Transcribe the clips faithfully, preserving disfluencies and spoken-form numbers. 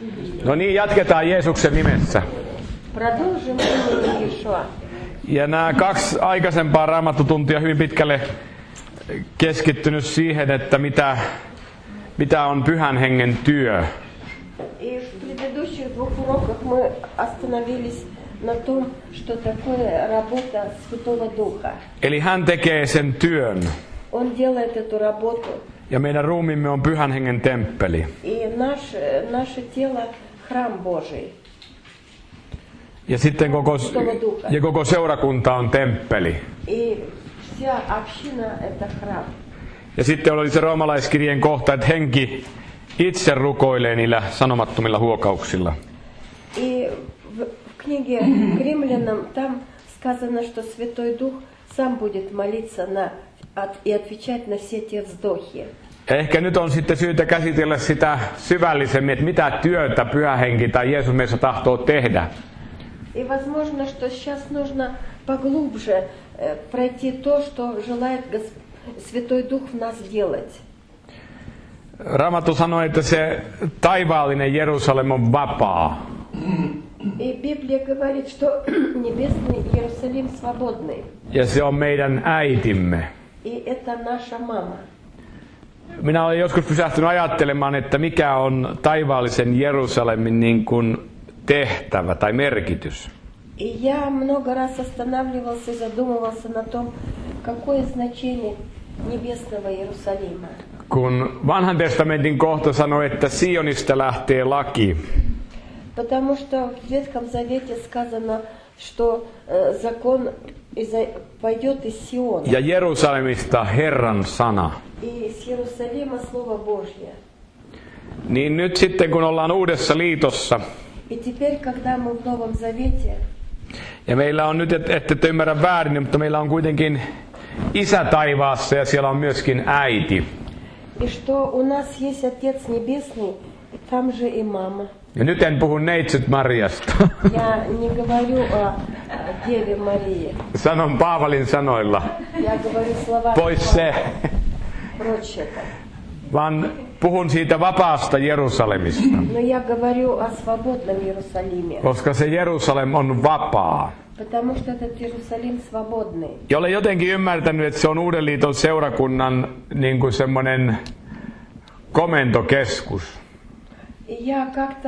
No niin, jatketaan Jeesuksen nimessä. Продолжим имя Иешуа. Ja nämä kaksi aikaisempaa raamattutuntia hyvin pitkälle keskittynyt siihen, että mitä, mitä on pyhän hengen työ. И в предыдущих двух уроках мы остановились на том, что такое работа Святого Духа. Eli hän tekee sen työn. Он делает эту работу. Ja meidän ruumiimme on pyhän hengen temppeli. И наш, наше тело храм Божий. Ja sitten koko, ja koko seurakunta on temppeli. И вся община это храм. Ja sitten oli se roomalaiskirjeen kohta, että henki itse rukoilee niillä sanomattomilla huokauksilla. И в книге к римлянам там сказано, что Святой Дух сам будет молиться на, от, и отвечать на все те вздохи. Ja ehkä nyt on sitten syytä käsitellä sitä syvällisemmin, että mitä työtä pyhä henki tai Jeesus meissä tahtoo tehdä. И возможно, что сейчас нужно поглубже пройти то, что желает Святой Дух в нас делать. Raamattu sanoi, että se taivaallinen Jerusalem on vapaa. И Библия говорит, что небесный Иерусалим свободный. Ja se on meidän äitimme. И это наша мама. Minä olen joskus pysähtynyt ajattelemaan, että mikä on taivaallisen Jerusalemin niin kuin tehtävä tai merkitys. И я много раз останавливался и задумывался на том, какое значение небесного Иерусалима. Kun vanhan testamentin kohta sanoi, että Sionista lähtee laki. Потому что в Ветхом Завете сказано, что э, закон пойдет из Сиона. Ja Jerusalemista Herran sana. И с Иерусалима Слово Божье. Niin nyt sitten kun ollaan uudessa liitossa. И теперь, когда мы в Новом Завете. Ja meillä on nyt, ette et ymmärrä väärin, mutta meillä on kuitenkin Isä taivaassa ja siellä on myöskin äiti. И что у нас есть Отец Небесный, и там же и мама. Ja nyt en puhu neitsyt Mariasta. Я не говорю о Деве Марии. Sanon Paavalin sanoilla. Я говорю слова Pois se. Прочь это. Vaan puhun siitä vapaasta Jerusalemista. Но я говорю о свободном Иерусалиме. Koska se Jerusalem on vapaa. Потому что этот Иерусалим свободный. Ja olen jotenkin ymmärtänyt, että se on Uuden liiton seurakunnan niin kuin semmoinen komentokeskus. И я как-то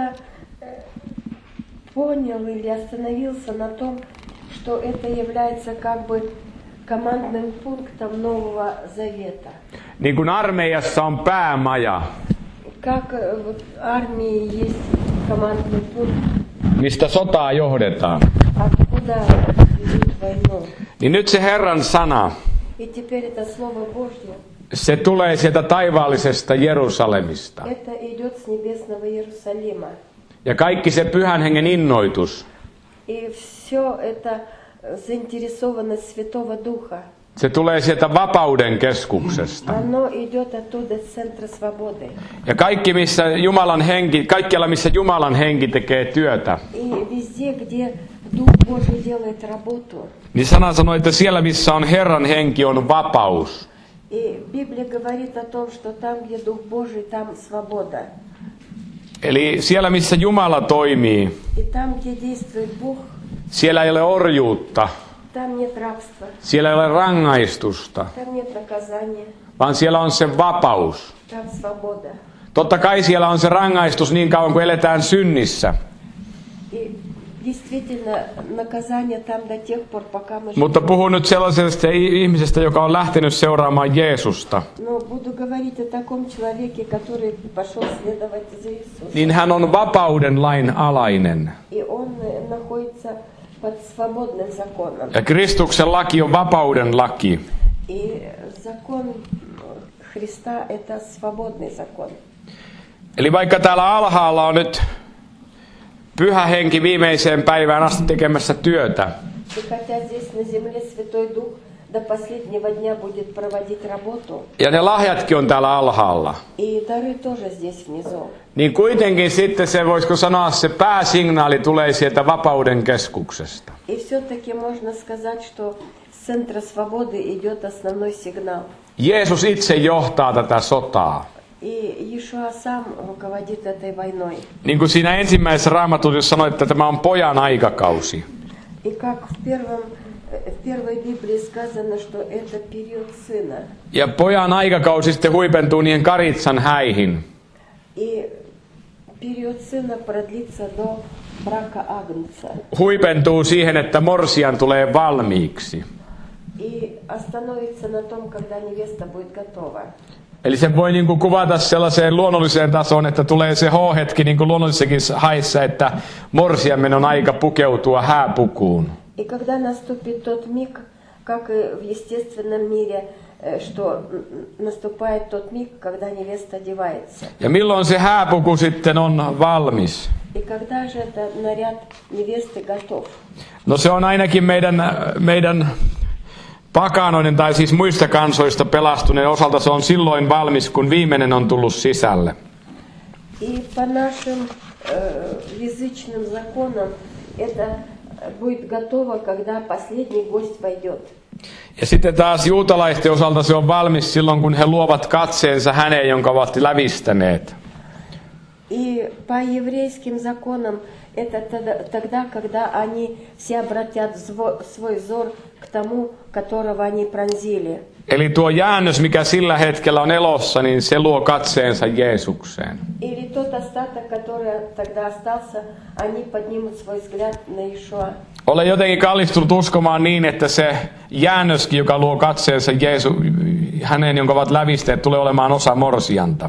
понял или остановился на том, что это является как бы командным пунктом Нового Завета. Niin kuin armeijassa on päämaja. Как в армии есть командный пункт. Mistä sotaa johdetaan. Откуда ведут войну. Niin nyt se Herran sana. И теперь это Слово Божье. Se tulee sieltä taivaallisesta Jerusalemista. Это идет с небесного Иерусалима. Ja kaikki se pyhän hengen innoitus. И все это заинтересованность Святого Духа. Se tulee sieltä vapauden keskuksesta. Оно идет оттуда с центра свободы. Ja kaikki missä Jumalan henki, kaikkialla missä Jumalan henki tekee työtä. И везде, где Дух Божий делает работу. Niin sana sanoi, että siellä missä on Herran henki on vapaus. И Библия говорит о том, что там, где Дух Божий, там свобода. Eli siellä missä Jumala toimii. И там, где действует Бог, siellä ei ole orjuutta. там нет рабства. Siellä ei ole rangaistusta. Там нет наказания. Vaan siellä on se vapaus. Там свобода. Totta kai siellä on se rangaistus niin kauan kuin eletään synnissä. И действительно наказание там до тех пор, пока мы. Mutta puhun nyt sellaisesta ihmisestä, joka on lähtenyt seuraamaan Jeesusta. Но буду говорить о таком человеке, который пошел следовать за Иисусом. Niin hän on vapauden lain alainen. И он находится под свободным законом. Ja Kristuksen laki on vapauden laki. И закон Христа это свободный закон. Eli vaikka täällä alhaalla on nyt Pyhä henki viimeiseen päivään asti tekemässä työtä. И хотя здесь на земле Святой Дух до последнего дня будет проводить работу. Ja ne lahjatkin on täällä alhaalla. И дары тоже здесь внизу. Niin kuitenkin sitten se, voisiko sanoa, se pääsignaali tulee sieltä vapauden keskuksesta. И все-таки можно сказать, что с центра свободы идет основной сигнал. Jeesus itse johtaa tätä sotaa. И Иешуа сам руководит этой войной. Niin kuin siinä ensimmäisessä Raamatussa sanoi, että tämä on pojan aikakausi. И как в первом в первой Библии сказано, что это период сына. Ja pojan aikakausi sitten huipentuu niihin Karitsan häihin. И период сына продлится до брака Агнца. Huipentuu siihen, että morsian tulee valmiiksi. И остановится на том, когда невеста будет готова. Eli se voi niin kuin kuvata sellaiseen luonnolliseen tasoon, että tulee se H-hetki niin kuin luonnollisessakin haissa, että morsiamen on aika pukeutua hääpukuun. И когда наступит тот миг, как и в естественном мире, что наступает тот миг, когда невеста одевается. Ja milloin se hääpuku sitten on valmis? И когда же этот наряд невесты готов? No se on ainakin meidän, meidän pakanoiden tai siis muista kansoista pelastuneen osalta se on silloin valmis, kun viimeinen on tullut sisälle. И по нашим э, язычным законам это будет готово, когда последний гость войдет. Ja sitten taas juutalaisten osalta se on valmis silloin, kun he luovat katseensa häneen, jonka ovat lävistäneet. И по еврейским законам это тогда, когда они все обратят свой взор к тому, которого они пронзили. Eli tuo jäännös, mikä sillä hetkellä on elossa, niin se luo katseensa Jeesukseen. Или тот остаток, который тогда остался, они поднимут свой взгляд на Иешуа. Olen jotenkin kallistunut uskomaan niin, että se jäännöskin, joka luo katseensa Jeesu, hänen, jonka ovat lävisteet, tulee olemaan osa morsianta.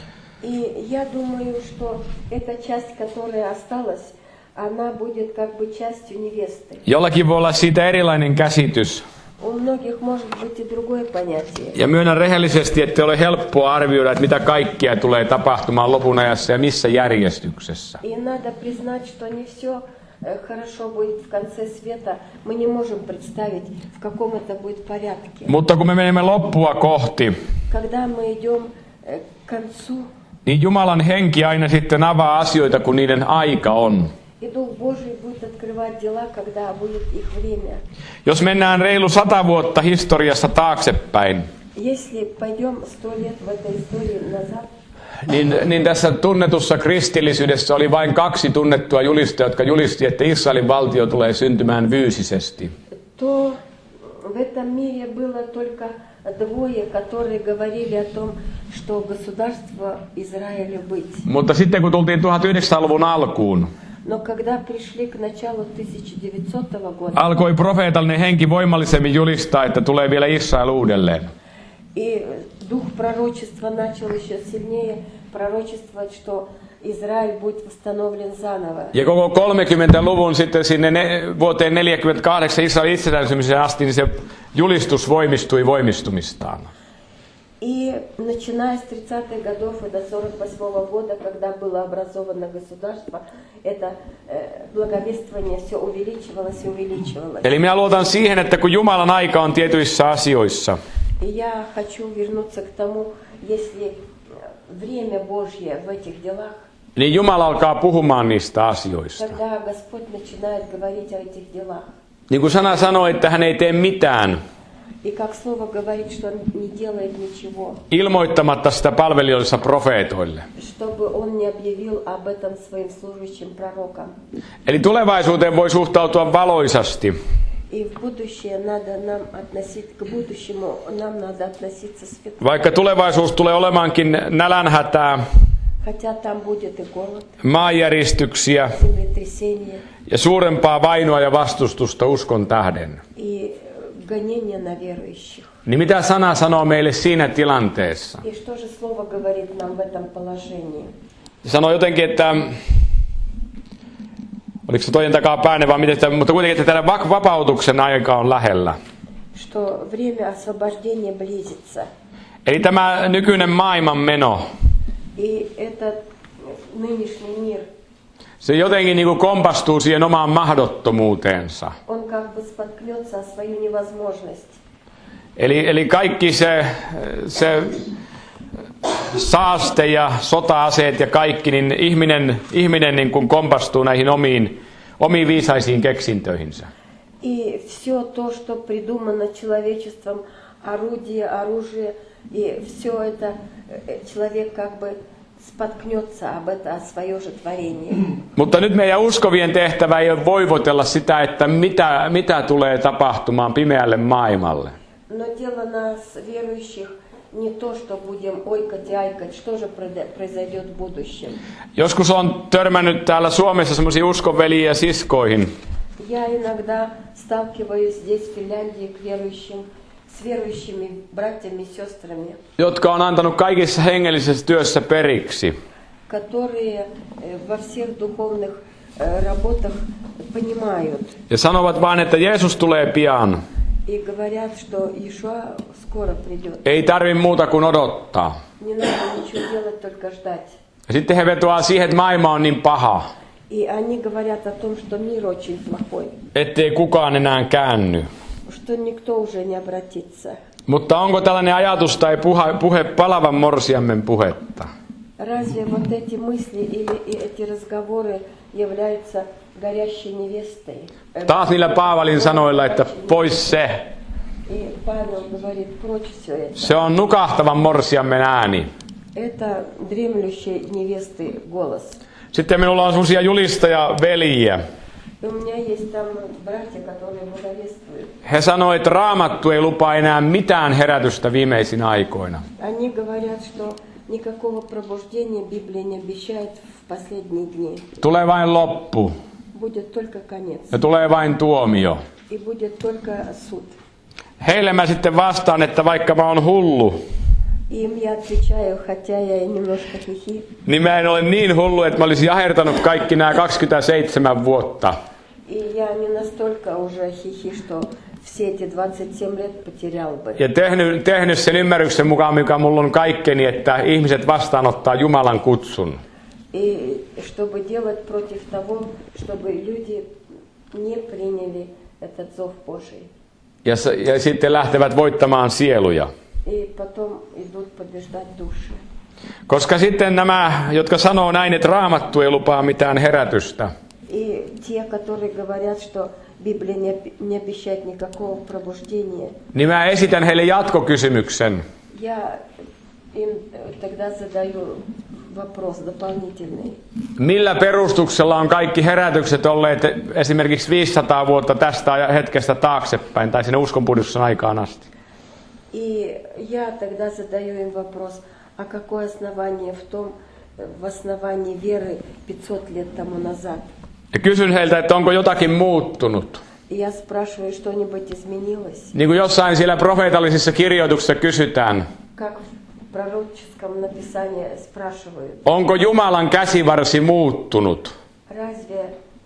И я думаю, что эта часть, которая осталась, она будет как бы частью невесты. Jollakin voi olla siitä erilainen käsitys. У многих может быть и другое понятие. Ja myönnän rehellisesti, että ei ole helppoa arvioida, että mitä kaikkea tulee tapahtumaan lopun ajassa ja missä järjestyksessä. И надо признать, что не все хорошо будет в конце света. Мы не можем представить, в каком это будет порядке. Mutta kun me menemme loppua kohti, Когда мы идем к концу, niin Jumalan henki aina sitten avaa asioita, kun niiden aika on. и Дух Божий будет открывать дела, когда будет их время. Jos mennään reilu sata vuotta historiassa taaksepäin, Если пойдем сто лет в этой истории назад, niin, niin tässä tunnetussa kristillisyydessä oli vain kaksi tunnettua julistajaa, jotka julisti, että Israelin valtio tulee syntymään fyysisesti. то в этом мире было только двое, которые говорили о том, что государство Израиля быть. Mutta sitten kun tultiin tuhatyhdeksänsataaluvun alkuun, Но когда пришли к началу тысяча девятисотого года, alkoi profeetallinen henki voimallisemmin julistaa, että tulee vielä Israel uudelleen. и дух пророчества начал еще сильнее пророчествовать, что Израиль будет восстановлен заново. Ja koko kolmekymmentäluvun sitten sinne ne, vuoteen neljäkymmentäkahdeksan Israelin itsenäistymiseen asti, niin se julistus voimistui voimistumistaan. И начиная с тридцатых годов и до сорок восьмого года, когда было образовано государство, это э, благовествование все увеличивалось и увеличивалось. Eli minä luotan siihen, että kun Jumalan aika on tietyissä asioissa, И я хочу вернуться к тому, если время Божье в этих делах, niin Jumala alkaa puhumaan niistä asioista. когда Господь начинает говорить о этих делах. Niin kuin sana sanoi, että hän ei tee mitään И как Слово говорит, что Он не делает ничего, ilmoittamatta sitä palvelijoillensa profeetoille. чтобы Он не объявил об этом своим служащим пророкам. Eli tulevaisuuteen voi suhtautua valoisasti. И в будущее надо нам относить, к будущему нам надо относиться светло. Vaikka tulevaisuus tulee olemaankin nälänhätää, Хотя там будет и голод, maanjäristyksiä землетрясение ja suurempaa vainoa ja vastustusta uskon tähden. и гонение на верующих. Niin mitä sana sanoo meille siinä tilanteessa? И что же Слово говорит нам в этом положении? Se sanoo jotenkin, että oliko se toinen takaa päänne vai miten sitä, mutta kuitenkin, että tämä vapautuksen aika on lähellä. Что время освобождения близится. Eli tämä nykyinen maailman meno, И этот нынешний мир, se jotenkin niin kuin kompastuu siihen omaan mahdottomuuteensa. он как бы споткнется о свою невозможность. Eli, eli kaikki se, se saaste ja sota-aseet ja kaikki, niin ihminen, ihminen niin kuin kompastuu näihin omiin, omiin viisaisiin keksintöihinsä. И все то, что придумано человечеством, орудие, оружие, и все это человек как бы споткнется об это, о свое же творение. Mutta nyt meidän uskovien tehtävä ei ole voivotella sitä, että mitä, mitä tulee tapahtumaan pimeälle maailmalle. Но дело нас, верующих, не то, что будем ойкать и айкать, что же произойдет в будущем. Joskus on törmännyt täällä Suomessa semmoisia uskonveliä ja siskoihin, Я иногда сталкиваюсь здесь, в Финляндии, к верующим, с верующими братьями и сестрами, jotka on antanut kaikissa hengellisessä työssä periksi. которые во всех духовных работах понимают Ja sanovat vain, että Jeesus tulee pian. и говорят, что Иешуа скоро придет. Ei tarvi muuta kuin odottaa. Не надо ничего делать, только ждать. Ja sitten he vetoaa siihen, että maailma on niin paha, И они говорят о том, что мир очень плохой, ettei kukaan enää käänny. что никто уже не обратится. Mutta onko tällainen ajatus tai puhe, puhe palavan morsiammen puhetta? Разве вот эти мысли или эти разговоры являются горящей невестой? Taas niillä Paavalin sanoilla, että pois se. И Павел говорит, прочь все это. Se on nukahtavan morsiammen ääni. Это дремлющей невесты голос. Sitten minulla on semmoisia julistajaveljiä. И у меня есть там братья, которые благовествуют. He sanoivat, että Raamattu ei lupaa enää mitään herätystä viimeisinä aikoina. Они говорят, что никакого пробуждения Библия не обещает в последние дни. Tulee vain loppu Будет только конец. ja tulee vain tuomio. И будет только суд. Heille mä sitten vastaan, että vaikka mä oon hullu, И им я отвечаю, хотя я и немножко хихи, niin mä en ole niin hullu, että mä olisin ahertanut kaikki nämä kaksikymmentäseitsemän vuotta. и я не настолько уже хихи, что все эти двадцать семь лет потерял бы. Ja tehnyt, tehnyt sen ymmärryksen mukaan, mikä mulla on kaikkeni, että ihmiset vastaanottaa Jumalan kutsun. И чтобы делать против того, чтобы люди не приняли этот зов Божий. Ja, ja sitten lähtevät voittamaan sieluja. И потом идут побеждать души. Koska sitten nämä, jotka sanoo näin, että Raamattu ei lupaa mitään herätystä, И те, которые говорят, что Библия не, не обещает никакого пробуждения, niin mä esitän heille jatkokysymyksen. я им тогда задаю вопрос дополнительный. Millä perustuksella on kaikki herätykset olleet esimerkiksi viisisataa vuotta tästä hetkestä taaksepäin tai sinne uskonpuhdistuksen aikaan asti? И я тогда задаю им вопрос, а какое основание в том, в основании веры пятьсот лет тому назад? Ja kysyn heiltä, että onko jotakin muuttunut. И я спрашиваю, что-нибудь изменилось? Niin kuin jossain siellä profeetallisissa kirjoituksissa kysytään, Как в пророческом написании спрашивают, onko Jumalan käsivarsi muuttunut? разве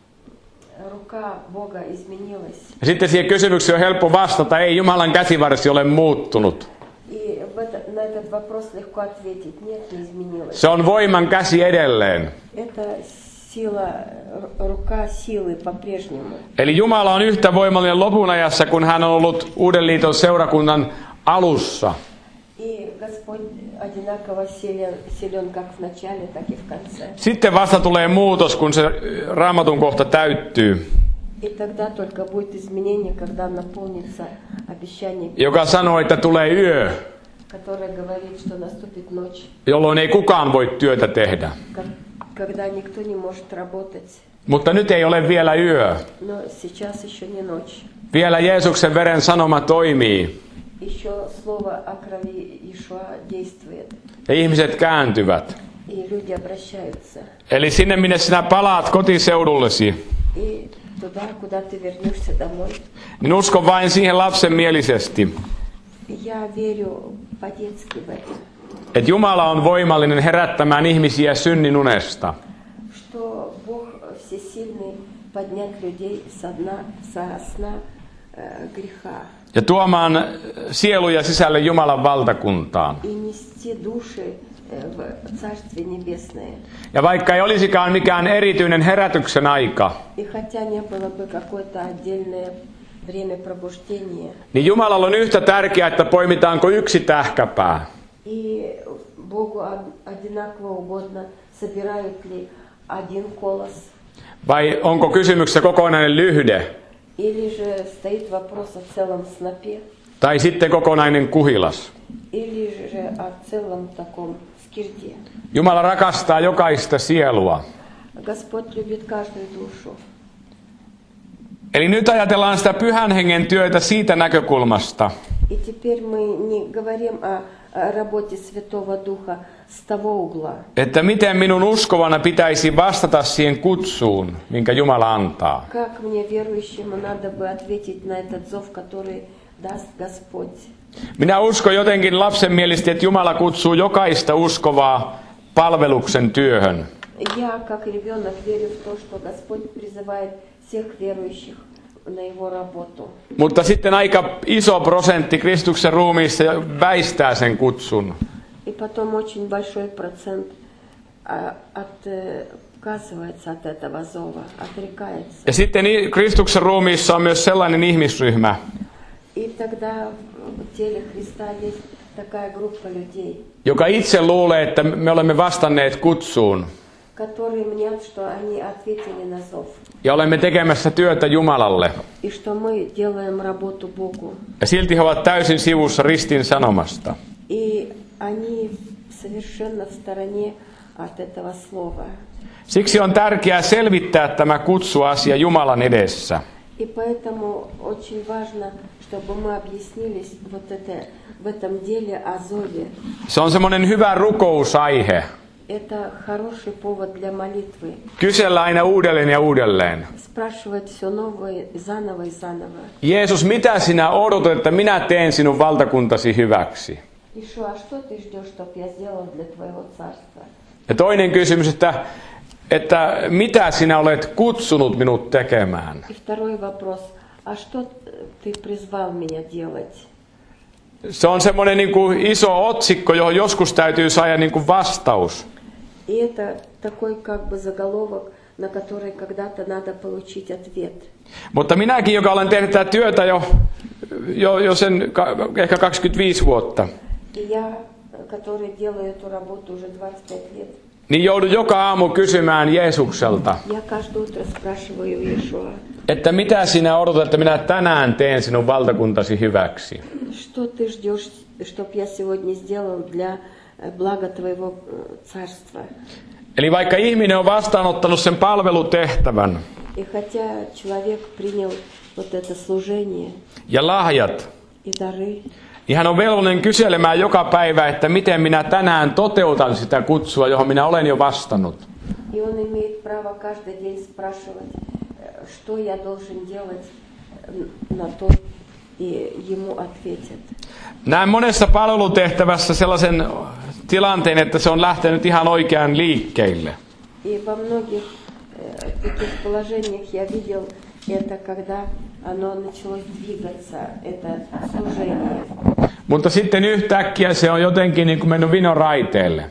рука Бога изменилась? Ja sitten siihen kysymykseen on helppo vastata, ei Jumalan käsivarsi ole muuttunut. И в это, на этот вопрос легко ответить, нет, не изменилось. Se on voiman käsi edelleen. Это сила, рука силы по-прежнему. Eli Jumala on yhtä voimallinen lopun ajassa, kun hän on ollut Uuden liiton seurakunnan alussa. И Господь одинаково силен, силен как в начале, так и в конце. Sitten vasta tulee muutos, kun se Raamatun kohta täyttyy, И тогда только будет изменение, когда наполнится обещание, joka sanoo, että tulee yö, которое говорит, что наступит ночь, jolloin ei kukaan voi työtä tehdä. как- когда никто не может работать. Mutta nyt ei ole vielä yö. Но сейчас еще не ночь. Vielä Jeesuksen veren sanoma toimii Еще слово о крови Иешуа действует, ja ihmiset kääntyvät. и люди обращаются. Eli sinne, minne sinä palaat kotiseudullesi, И туда, куда ты вернешься домой. niin uskon vain siihen lapsenmielisesti, Я верю по-детски в это, että Jumala on voimallinen herättämään ihmisiä synnin unesta. что Бог всесильный поднять людей со дна, со сна э, греха Ja tuomaan sieluja sisälle Jumalan valtakuntaan. и нести души э, в Царствие Небесное. Ja vaikka ei olisikaan mikään erityinen herätyksen aika, И хотя не было бы какое-то отдельное время пробуждения, niin Jumalalla on yhtä tärkeää, että poimitaanko yksi tähkäpää. и Богу одинаково угодно, собирают ли один колос, Vai onko kysymyksessä kokonainen lyhde? или же стоит вопрос о целом снопе. Tai sitten kokonainen kuhilas. или же о целом таком скирде. Jumala rakastaa jokaista sielua. Господь любит каждую душу. Eli nyt ajatellaan sitä pyhän hengen työtä siitä näkökulmasta, И теперь мы не говорим о, о работе Святого Духа с того угла, että miten minun uskovana pitäisi vastata siihen kutsuun, minkä Jumala antaa. как мне верующему надо бы ответить на этот зов, который даст Господь. Minä uskon jotenkin lapsenmielisesti, että Jumala kutsuu jokaista uskovaa palveluksen työhön. Я, как ребенок, верю в то, что Господь призывает всех верующих на Его работу. Mutta sitten aika iso prosentti Kristuksen ruumiissa väistää sen kutsun. И потом очень большой процент а, отказывается от этого зова, отрекается. Ja sitten Kristuksen ruumiissa on myös sellainen ihmisryhmä, И тогда в теле Христа есть такая группа людей, joka itse luulee, että me olemme vastanneet kutsuun которые мнят, что они ответили на зов, ja olemme tekemässä työtä Jumalalle. и что мы делаем работу Богу. Ja silti he ovat täysin sivussa ristin sanomasta. И они совершенно в стороне от этого слова. Siksi on tärkeää selvittää tämä kutsuasia Jumalan edessä. И поэтому очень важно, чтобы мы объяснились вот это, в этом деле о зове. Se on semmoinen hyvä rukousaihe. Это хороший повод для молитвы. Kysellä aina uudelleen ja uudelleen. Спрашивать все новое, заново и заново. Jeesus, mitä sinä odotat, että minä teen sinun valtakuntasi hyväksi? Ишуа, а что ты ждешь, чтоб я сделал для твоего царства? Ja toinen kysymys, että, että mitä sinä olet kutsunut minut tekemään? И второй вопрос, а что ты призвал меня делать? Se on semmoinen niin kuin iso otsikko, johon joskus täytyy saada niin kuin vastaus. И это такой как бы заголовок, на который когда-то надо получить ответ. Mutta minäkin, joka olen tehnyt tätä työtä jo, jo, jo sen ehkä kaksikymmentäviisi vuotta, И я, который делаю эту работу уже двадцать пять лет, niin joudun joka aamu kysymään Jeesukselta, я каждое утро спрашиваю Иешуа, että mitä sinä odotat, että minä tänään teen sinun valtakuntasi hyväksi? что ты ждешь, чтоб я сегодня сделал для блага твоего царства? Eli vaikka ihminen on vastaanottanut sen palvelutehtävän И хотя человек принял вот это служение ja lahjat, и дары, niin hän on velvollinen kyselemään joka päivä, että miten minä tänään toteutan sitä kutsua, johon minä olen jo vastannut. и он имеет право каждый день спрашивать, что я должен делать на то, и ему ответят. Näen monessa palvelutehtävässä sellaisen tilanteen, että se on lähtenyt ihan oikeaan liikkeelle. И во многих э, таких положениях я видел это, когда оно началось двигаться, это служение. Mutta sitten yhtäkkiä se on jotenkin niin kuin mennyt vinon raiteelle.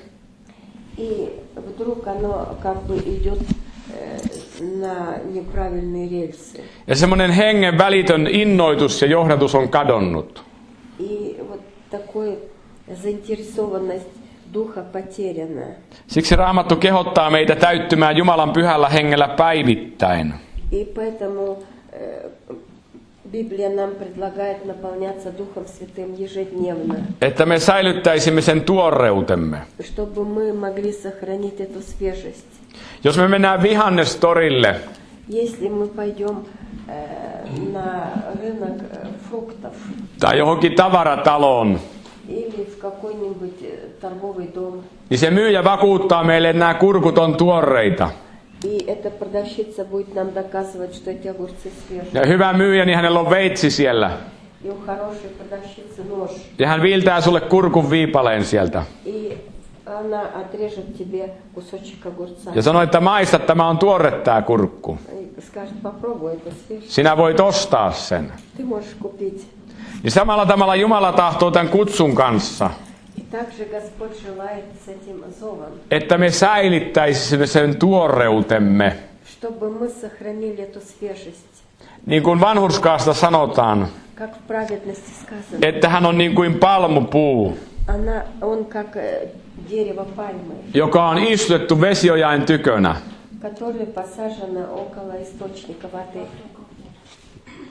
И вдруг оно как бы идет э, на неправильные рельсы. Ja semmoinen hengen välitön innoitus ja johdatus on kadonnut. И вот такой заинтересованность духа потеряна. Siksi Raamattu kehottaa meitä täyttymään Jumalan pyhällä hengellä päivittäin. И поэтому э, Библия нам предлагает наполняться Духом Святым ежедневно, Että me säilyttäisimme sen tuoreutemme. чтобы мы могли сохранить эту свежесть. Jos me mennään vihannestorille, Если мы пойдем э, на рынок э, фруктов tai johonkin tavarataloon, или в какой-нибудь э, торговый дом, niin se myyjä vakuuttaa meille, että nämä kurkut on tuoreita. и эта продавщица будет нам доказывать, что эти огурцы свежие. Ja hyvä myyjä, niin hänellä on veitsi siellä. И у хорошей продавщицы нож. Ja hän viiltää sulle kurkun viipaleen sieltä. И она отрежет тебе кусочек огурца. Ja sanoo, että maista, tämä on tuore tämä kurkku. И скажет, попробуй, это свежее. Sinä voit ostaa sen. Ты можешь купить. Ja samalla tavalla Jumala tahtoo tämän kutsun kanssa, И также Господь желает с этим зовом, että me säilyttäisimme sen tuoreutemme. чтобы мы сохранили эту свежесть. Niin kuin vanhurskaasta sanotaan, Как в праведности сказано, että hän on niin kuin palmupuu, она, он как э, дерево пальмы, joka on istutettu vesiojain tykönä. которое посажено около источника воды.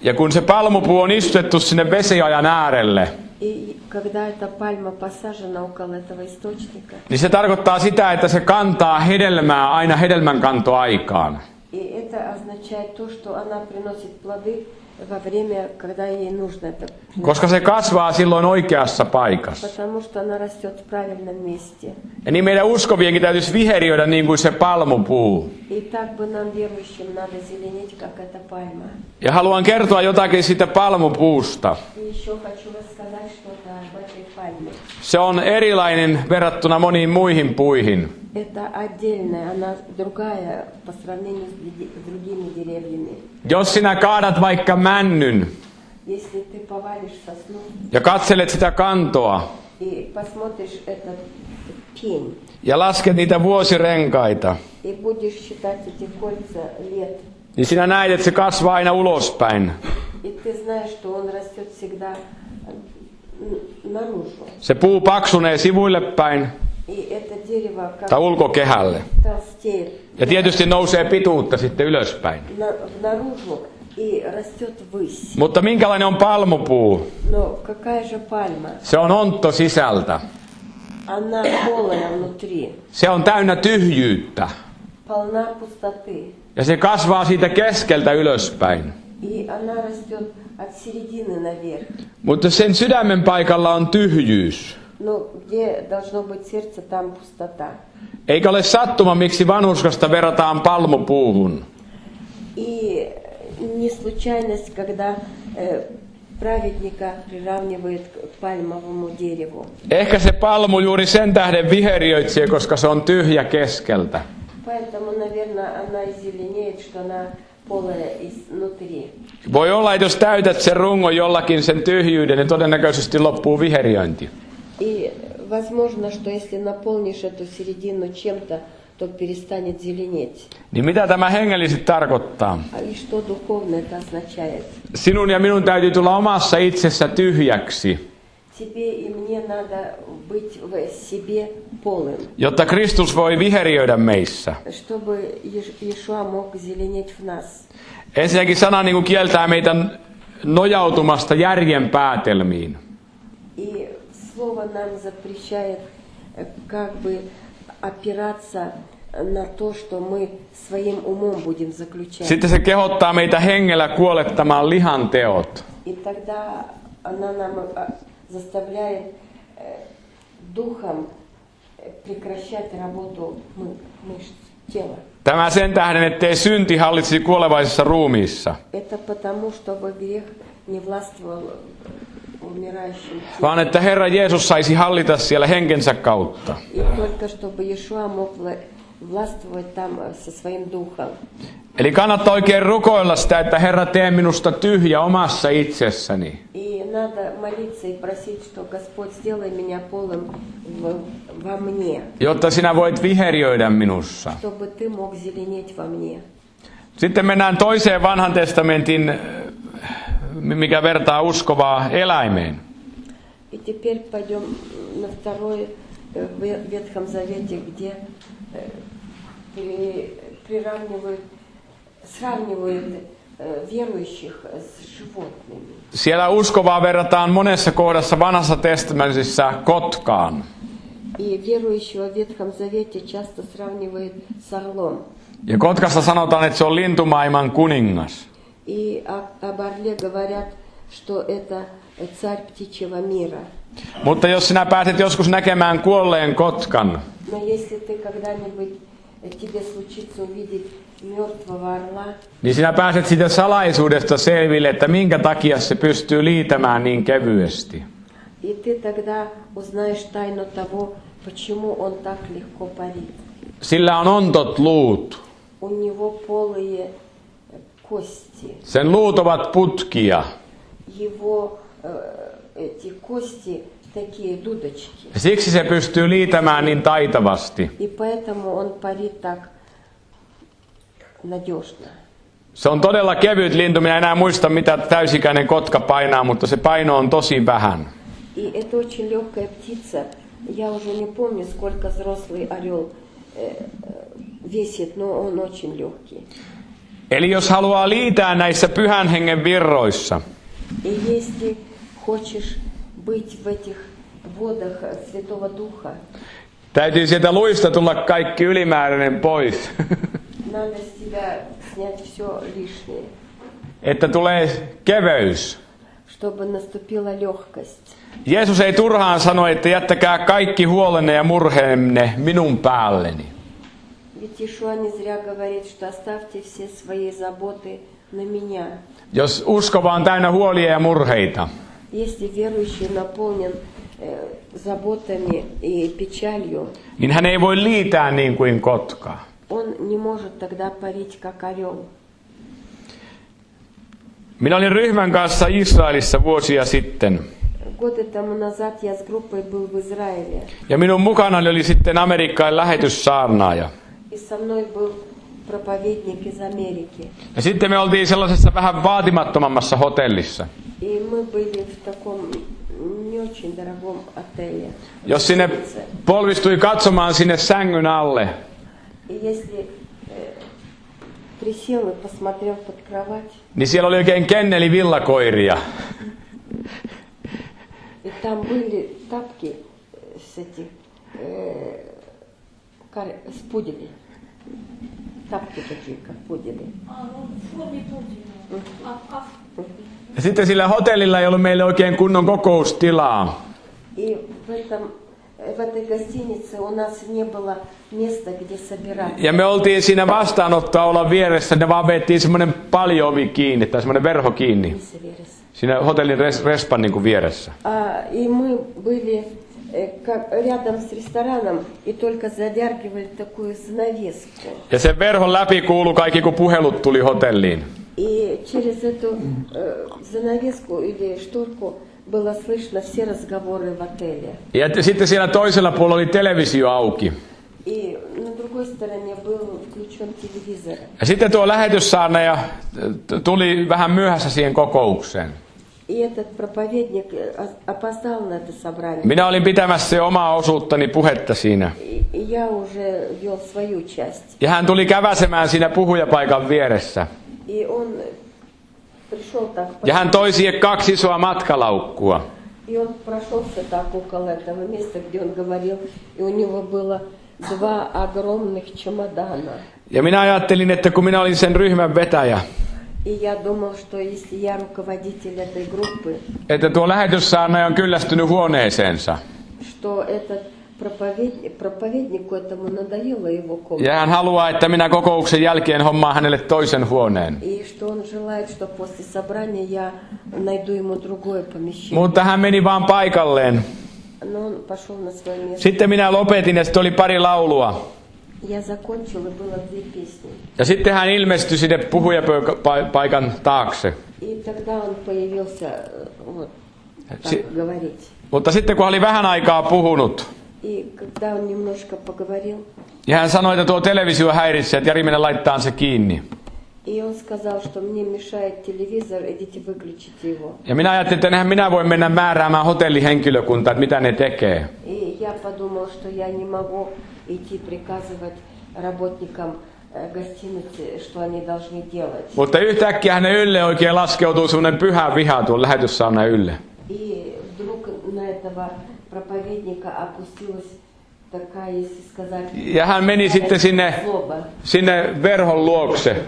Ja kun se palmupuu on istutettu sinne vesiajan äärelle, И когда эта пальма посажена около этого источника, niin se tarkoittaa sitä, että se kantaa hedelmää aina hedelmänkantoaikaan. и это означает то, что она приносит плоды во время, когда ей нужно это. Koska se kasvaa silloin oikeassa paikassa. Потому что она растет в правильном месте. Ja niin meidän uskovienkin täytyisi viheriöidä niin kuin se palmupuu. И так бы нам, верующим, надо зеленеть, как эта пальма. Ja haluan kertoa jotakin siitä palmupuusta. И еще хочу рассказать что-то об этой пальме. Se on erilainen verrattuna moniin muihin puihin. Это отдельная, она другая по сравнению с други- с другими деревьями. Jos sinä kaadat vaikka männyn Если ты повалишь сосну ja katselet sitä kantoa и посмотришь этот пень, ja lasket niitä vuosirenkaita, и будешь считать эти кольца лет, niin sinä näet, että se kasvaa aina ulospäin. и ты знаешь, что он растет всегда н- наружу. Se puu paksunee sivuille päin И это дерево как tai ulkokehälle. толстеет Ja tietysti nousee pituutta sitten ylöspäin. на- наружу и растет ввысь. Mutta minkälainen on palmupuu? Но какая же пальма? Se on ontto sisältä. Она полая внутри, Se on täynnä tyhjyyttä. полна пустоты. Ja se kasvaa siitä keskeltä ylöspäin. И она растет от середины наверх. Mutta sen sydämen paikalla on tyhjyys. Но где должно быть сердце, там пустота. Eikä ole sattuma, miksi vanhurskasta verrataan palmupuuhun. И не случайность, когда э, праведника приравнивают к пальмовому дереву. Ehkä se palmu juuri sen tähden viheriöitsee, koska se on tyhjä keskeltä. Поэтому, наверное, она и зеленеет, что она полая изнутри. Voi olla, että jos täytät sen rungon jollakin sen tyhjyyden, niin todennäköisesti loppuu viheriöinti. И возможно, что если наполнишь эту середину чем-то, то перестанет зеленеть. Niin mitä tämä hengellisesti tarkoittaa? А и что духовно это означает? Sinun ja minun täytyy tulla omassa itsessä tyhjäksi, Тебе и мне надо быть в себе полым, jotta Kristus voi viheriöidä meissä. чтобы Еш- Иешуа мог зеленеть в нас. Ensinnäkin sana niin kuin kieltää meitä nojautumasta järjen päätelmiin. И Слово нам запрещает э, как бы опираться на то, что мы своим умом будем заключать. Sitten se kehottaa meitä hengellä kuolettamaan lihan teot. И тогда она нам э, заставляет э, духом э, прекращать работу мы- мышц тела. Tämä sen tähden, ettei synti hallitsisi kuolevaisessa ruumiissa, Это потому, чтобы грех не властвовал в умирающем теле. vaan että Herra Jeesus saisi hallita siellä henkensä kautta. И только чтобы Иешуа мог вла- властвовать там э, со своим духом. Eli kannattaa oikein rukoilla sitä, että Herra tee minusta tyhjä omassa itsessäni. И надо молиться и просить, что Господь сделай меня полым в- во мне, Jotta sinä voit viheriöidä minussa. чтобы ты мог зеленеть во мне. Sitten mennään toiseen vanhan testamentin, mikä vertaa uskovaa eläimeen. И теперь пойдем на второе э, в Ветхом Завете, где э, при- приравнивают, сравнивают э, верующих с животными. Siellä uskovaa verrataan monessa kohdassa vanhassa testamentissa kotkaan. И верующего в Ветхом Завете часто сравнивают с орлом. Ja kotkasta sanotaan, että se on lintumaailman kuningas. И о- об орле говорят, что это царь птичьего мира. Mutta jos sinä pääset joskus näkemään kuolleen kotkan, Но если ты когда-нибудь, э, тебе случится увидеть мертвого орла, niin sinä pääset siitä salaisuudesta selville, että minkä takia se pystyy liitämään niin kevyesti. и ты тогда узнаешь тайну того, почему он так легко парит. Sillä on ontot luut. У него полые э, кости. Sen luut ovat putkia. Его э, эти кости такие дудочки. Ja siksi se pystyy liitämään niin taitavasti. И поэтому он парит так надежно. Se on todella kevyt lintu. Minä en enää muista, mitä täysikäinen kotka painaa, mutta se paino on tosi vähän. И это очень легкая птица. Я уже не помню, сколько взрослый орел э, э, весит, но он очень легкий. Eli jos haluaa liitää näissä pyhän hengen virroissa, И если хочешь быть в этих водах Святого Духа, täytyy sieltä luista tulla kaikki ylimääräinen pois. надо с тебя снять все лишнее, Että tulee keveys. чтобы наступила легкость. Jeesus ei turhaan sano, että jättäkää kaikki huolenne ja murheenne minun päälleni. Ведь Иешуа не зря говорит, что оставьте все свои заботы на меня. Jos uskova on täynnä huolia ja murheita, Если верующий наполнен э, заботами и печалью, niin hän ei voi liitää niin kuin kotka. он не может тогда парить, как орел. Minä olin ryhmän kanssa Israelissa vuosia sitten. Годы тому назад я с группой был в Израиле, Ja minun mukanani oli sitten Amerikan lähetyssaarnaaja. и со мной был проповедник из Америки. Ja sitten me oltiin sellaisessa vähän vaatimattomammassa hotellissa. И мы были в таком не очень дорогом отеле. Jos sinne polvistui katsomaan sinne sängyn alle, И если э, присел и посмотрел под кровать, niin siellä oli oikein kenneli villakoiria. и там были тапки с этих э, кар- с пуделей. Тапки такие, как пудели. А, ну, в форме пуделя. А, а, Ja sitten sillä hotellilla ei ollut meille oikein kunnon kokoustilaa. И в этом в этой гостинице у нас не было места, где собираться. Ja me oltiin siinä vastaanottoaulan vieressä, ne vaan veettiin semmoinen paljoovi kiinni, tai semmoinen verho kiinni. Missä vieressä? Siinä hotellin res, respan niin kuin vieressä. А, и мы были э, как, рядом с рестораном и только задергивали такую занавеску. Ja sen verhon läpi kuului kaikki, kun puhelut tuli hotelliin. И через эту э, занавеску или шторку было слышно все разговоры в отеле. Ja sitten siellä toisella puolella oli televisio auki. И на другой стороне был включен телевизор. Ja sitten tuo lähetyssaarnaaja tuli vähän myöhässä siihen kokoukseen. И этот проповедник э, опоздал на это собрание. Minä olin pitämässä omaa osuuttani puhetta siinä. И я уже вел свою часть. Ja hän tuli käväsemään siinä puhujapaikan vieressä. И он пришел так, Ja hän toi siihen kaksi isoa matkalaukkua. и он прошелся так около этого места, где он говорил, и у него было два огромных чемодана. Ja minä ajattelin, että kun minä olin sen ryhmän vetäjä, И я думал, что если я руководитель этой группы, että tuo lähetyssaarnaaja on kyllästynyt huoneeseensa. что этот проповедник, проповеднику этому надоело его комната. Ja hän haluaa, että minä kokouksen jälkeen hommaan hänelle toisen huoneen. И что он желает, что после собрания я найду ему другое помещение. Mutta hän meni vaan paikalleen. Но он пошел на свое место. Sitten minä lopetin ja sitten oli pari laulua. Я закончил, и было две песни. Ja sitten hän ilmestyi sinne puhujapaikan taakse. И тогда он появился вот так Si- говорить. Mutta sitten kun hän oli vähän aikaa puhunut, И когда он немножко поговорил, ja hän sanoi, että tuo televisio häiritsee, että Jari, mene laittaa se kiinni. и он сказал, что мне мешает телевизор, идите выключите его. Ja minä ajattelin, että enhän minä voi mennä määräämään hotellihenkilökuntaa, että mitä ne tekee. И я подумал, что я не могу идти приказывать работникам э, гостиницы, что они должны делать. Mutta yhtäkkiä hänen ylle oikein laskeutuu semmoinen pyhä viha tuon lähetyssaarnaajan ylle. И вдруг на этого проповедника опустилась такая, если сказать, Ja hän meni sitten sinne, злоба. sinne verhon luokse.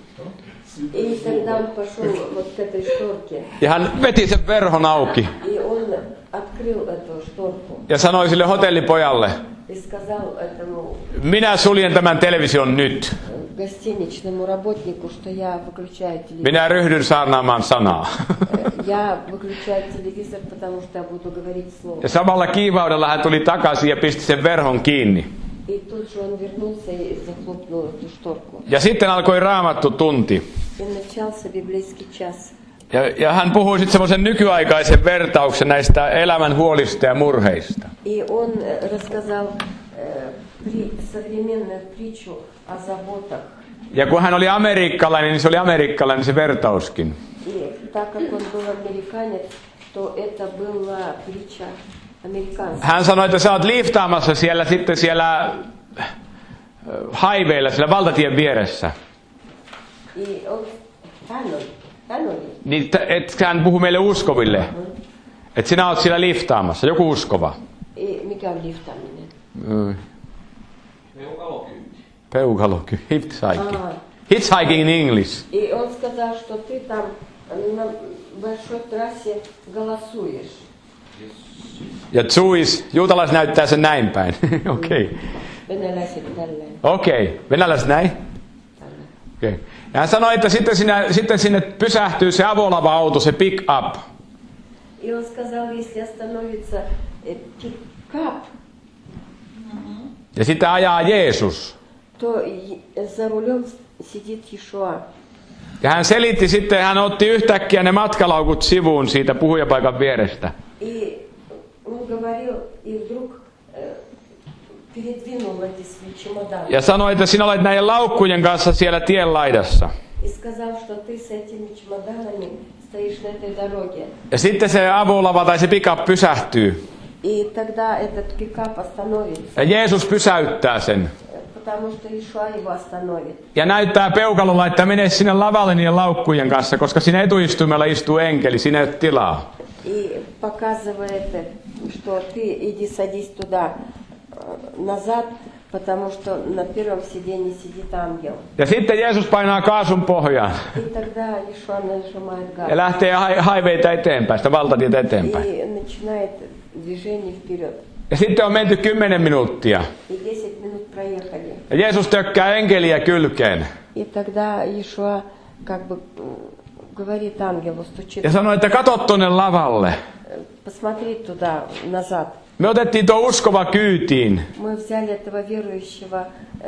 И тогда он пошел вот к этой шторке, Ja hän veti sen verhon auki. и он открыл эту шторку Ja sanoi sille hotellipojalle, и сказал этому minä suljen tämän television nyt. гостиничному работнику, что я выключаю телевизор. Minä ryhdyn saarnaamaan sanaa. Я выключаю телевизор, потому что я буду говорить слово. Ja samalla kiivaudella hän tuli takaisin ja pisti sen verhon kiinni. И тут же он вернулся и захлопнул эту шторку. Ja sitten alkoi raamattu tunti. И начался библейский час. Ja, ja hän puhui sitten semmoisen nykyaikaisen vertauksen näistä elämän huolista ja murheista. И он э, рассказал э, при, современную притчу о заботах. Ja kun hän oli amerikkalainen, niin se oli amerikkalainen se vertauskin. И так как он был американец, то это была притча американская. Hän sanoi, että sä oot liftaamassa siellä sitten siellä highwaylla, siellä valtatien vieressä. И он, hän oli, hän oli. Niin, t- et hän puhu meille uskoville. Että sinä olet siellä liftaamassa, joku uskova. I, mikä on liftaaminen? Mm. Peukalokyyti. Peukalokyyti. Hitchhiking. Ага. Hitchhiking in English. И он сказал, что ты там на большой трассе голосуешь. Ja Zeus, juutalaiset näyttää sen näin päin. Okei. Okay. Venäläiset tälleen. Okei, okay. Venäläiset näin? Tälleen. Okay. Ja hän sanoi, että sitten sinne, sitten sinne pysähtyy se avolava-auto, se pick-up. И он сказал, если остановится э, пикап, Ja sitten ajaa Jeesus. то и- за рулем сидит Иешуа. Ja hän selitti sitten, hän otti yhtäkkiä ne matkalaukut sivuun siitä puhujapaikan vierestä. И он говорил, и вдруг э, передвинул эти свои чемоданы. Ja sanoi, että sinä olet näiden laukkujen kanssa siellä tien laidassa. И сказал, что ты с этими чемоданами стоишь на этой дороге. Ja sitten se avolava tai se pick-up pysähtyy. И тогда этот пикап остановится, Ja Jeesus pysäyttää sen. э, потому что Иешуа его остановит. Ja näyttää peukalolla, että mene sinne lavalle niiden laukkujen kanssa, koska siinä etuistumella istuu enkeli, siinä ei ole tilaa. И показывает, э, что ты иди садись туда э, назад, потому что на первом сиденье сидит ангел. Ja sitten Jeesus painaa kaasun pohjaan И тогда Иешуа нажимает газ ja lähtee haiveita eteenpäin, sitä valtatietä eteenpäin. и начинает движение вперед. Ja sitten on menty kymmenen minuuttia. И десять минут проехали. Ja Jeesus tökkää enkeliä kylkeen. И тогда Иешуа как бы м, говорит ангелу, стучит, Ja sanoo, että kato tonne lavalle. э, посмотри туда, назад. Me otettiin tuo uskova kyytiin. Мы взяли этого верующего, э,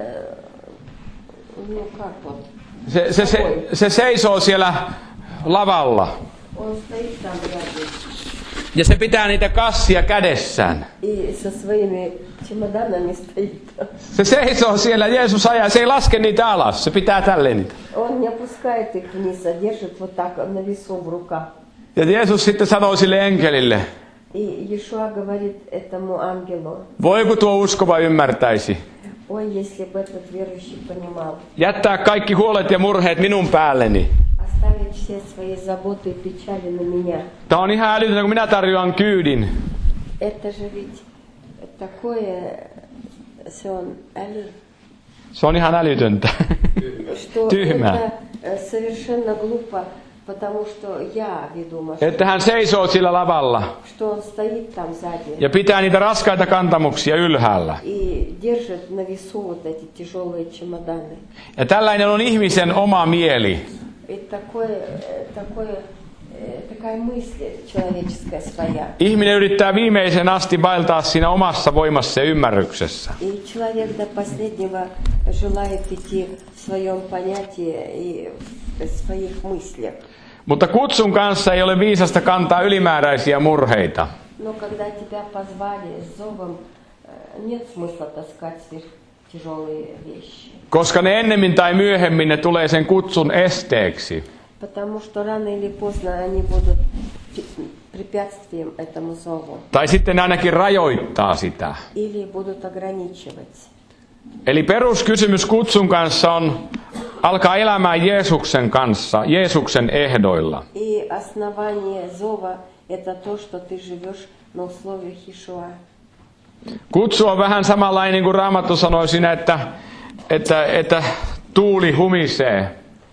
ну как вот, Se, se, se, se seisoo siellä lavalla. он стоит там рядом Ja se pitää niitä kassia kädessään. и со своими чемоданами стоит. Se seisoo siellä, Jeesus ajaa, se ei laske niitä alas, se pitää tälleen niitä. Он не опускает их вниз, а держит вот так на весу в руках. Ja Jeesus sitten sanoo sille enkelille, И Иешуа говорит этому ангелу, voiko tuo uskova ymmärtäisi? ой, если бы этот верующий понимал, Jättää kaikki huolet ja murheet minun päälleni. оставить все свои заботы и печали на меня. Tämä on ihan älytöntä, kun minä tarjoan kyydin. Это же ведь такое, se on äly, Se on ihan älytöntä. что Tyhmää. это э, совершенно глупо, потому что я веду машину, Että hän seisoo sillä lavalla что он стоит там сзади ja pitää niitä raskaita kantamuksia ylhäällä. и держит на весу вот эти тяжелые чемоданы. Ja tällainen on ihmisen oma mieli. И такое, э, такое, э, такая мысль человеческая своя. Ihminen yrittää viimeisen asti vaeltaa siinä omassa voimassa ja ymmärryksessä. И человек до последнего желает идти в своем понятии и в своих мыслях. Mutta kutsun kanssa ei ole viisasta kantaa ylimääräisiä murheita. Но когда тебя позвали с зовом, э, нет смысла таскать сверхтяжелые вещи. Koska ne ennemmin tai myöhemmin ne tulee sen kutsun esteeksi. Потому что рано или поздно они будут пи- препятствием этому зову. Tai sitten ne ainakin rajoittaa sitä. Или будут ограничивать. Eli peruskysymys kutsun kanssa on alkaa elämään Jeesuksen kanssa, Jeesuksen ehdoilla. И основание зова – это то, что ты живешь на условиях Иешуа. Kutsu on vähän samanlainen kuin Raamattu sanoi siinä, että, että, että tuuli humisee.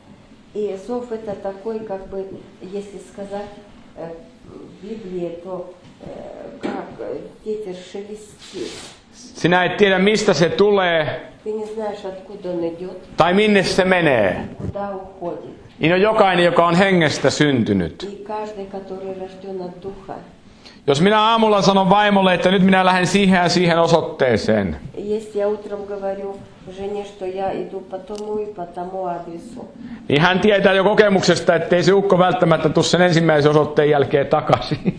И зов это такой, как бы, если сказать э, в Библии, то э, как э, ветер шелестит. Sinä et tiedä, mistä se tulee Ты не знаешь, откуда он идет, tai minne se menee. куда уходит. Niin on jokainen, joka on hengestä syntynyt. И каждый, который рожден от Духа. Jos minä aamulla sanon vaimolle, että nyt minä lähden siihen ja siihen osoitteeseen, Если я утром говорю жене, что я иду по тому и по тому адресу, niin hän tietää jo kokemuksesta, ettei se ukko välttämättä tule sen ensimmäisen osoitteen jälkeen takaisin.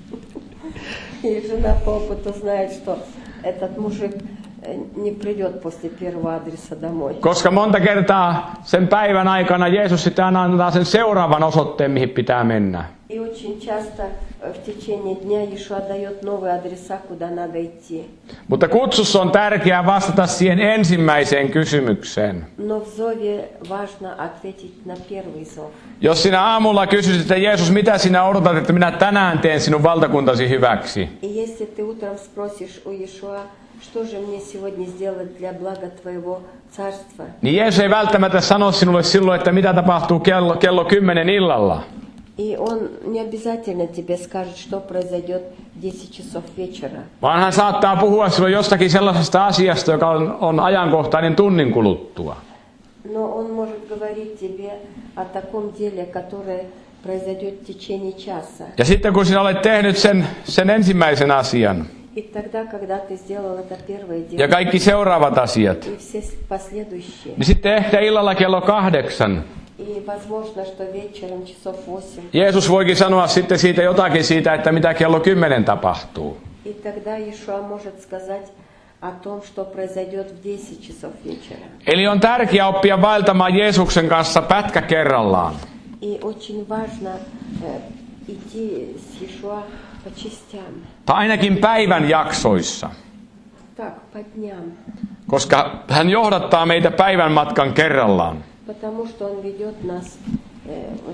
и жена по опыту знает, что этот мужик э, не придет после первого адреса домой. Koska monta kertaa sen päivän aikana Jeesus sitten aina antaa sen seuraavan osoitteen, mihin pitää mennä. И очень часто э, в течение дня Иешуа дает новые адреса, куда надо идти. Mutta kutsussa on tärkeää vastata siihen ensimmäiseen kysymykseen. Но в зове важно ответить на первый зов. Jos sinä aamulla kysyisit, että Jeesus, mitä sinä odotat, että minä tänään teen sinun valtakuntasi hyväksi? И если ты утром спросишь у Иешуа, что же мне сегодня сделать для блага твоего царства? Niin Jeesus ei välttämättä sano sinulle silloin, että mitä tapahtuu kello, kello kymmenen illalla. И он не обязательно тебе скажет, что произойдет в десять часов вечера. Vaan hän saattaa puhua sinulle jostakin sellaisesta asiasta, joka on, on ajankohtainen tunnin kuluttua. Но он может говорить тебе о таком деле, которое произойдет в течение часа. Ja sitten kun sinä olet tehnyt sen, sen ensimmäisen asian И тогда, когда ты сделал это первое ja дело, kaikki seuraavat asiat, и все последующие, niin sitten ehkä illalla kello kahdeksan и возможно, что вечером часов восемь, Jeesus voikin sanoa sitten siitä jotakin siitä, että mitä kello kymmenen tapahtuu. и тогда Иешуа может сказать о том, что произойдет в десять часов вечера. Eli on tärkeää oppia vaeltamaan Jeesuksen kanssa pätkä kerrallaan. И очень важно э, идти с Иешуа по частям, Tai ainakin päivän jaksoissa, так, по дням, koska hän johdattaa meitä päivän matkan kerrallaan. потому что Он ведет нас э, вот,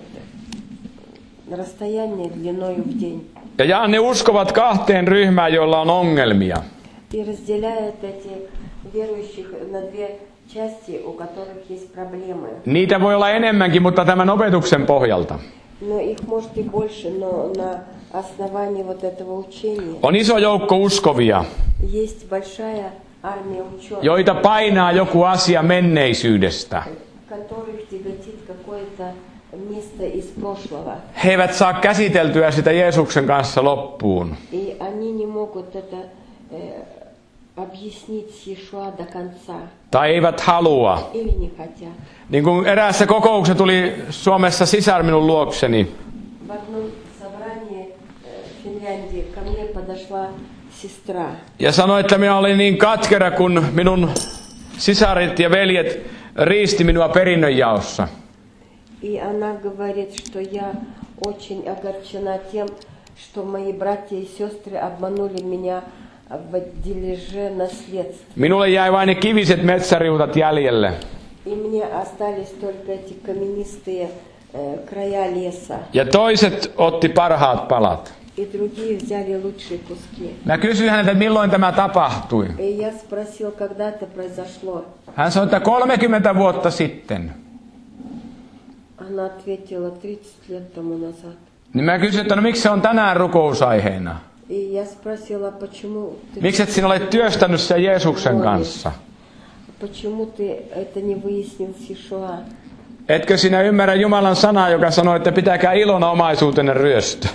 на расстояние длиною в день Ja jaan ne uskovat kahteen ryhmään, joilla on ongelmia. и разделяет эти верующих на две части, у которых есть проблемы. Niitä voi olla enemmänkin, mutta tämän opetuksen pohjalta. Но их может и больше, но на основании вот этого учения On iso joukko uskovia, есть большая армия ученых, joita painaa joku asia menneisyydestä. которых тяготит какое-то место из прошлого. He eivät saa käsiteltyä sitä Jeesuksen kanssa loppuun. И они не могут это э, объяснить с Иешуа до конца. Tai eivät halua. Или не хотят. Niin kuin eräässä kokouksessa tuli Suomessa sisar minun luokseni. В одном собрании э, в Финляндии ко мне подошла сестра. Ja sanoi, että minä olin niin katkera, kun minun sisarit ja veljet riisti minua perinnönjaossa. И она говорит, что я очень огорчена тем, что мои братья и сестры обманули меня в дележе наследства. Minulle jäi vain ne kiviset metsäriutat jäljelle. И мне остались только эти каменистые э, края леса. Ja toiset otti parhaat palat. И другие взяли лучшие куски. Mä kysyin häneltä, että milloin tämä tapahtui. И я спросил, когда это произошло. Hän sanoi, että kolmekymmentä vuotta sitten. Она ответила тридцать лет тому назад. Niin mä kysyin, että no miksi se on tänään rukousaiheena? И я спросила, почему ты, Miksi et sinä olet työstänyt sen Jeesuksen kanssa? почему ты это не выяснил с Иешуа? Etkö sinä ymmärrä Jumalan sanaa, joka sanoo, että pitäkää ilona omaisuutenne ryöstö?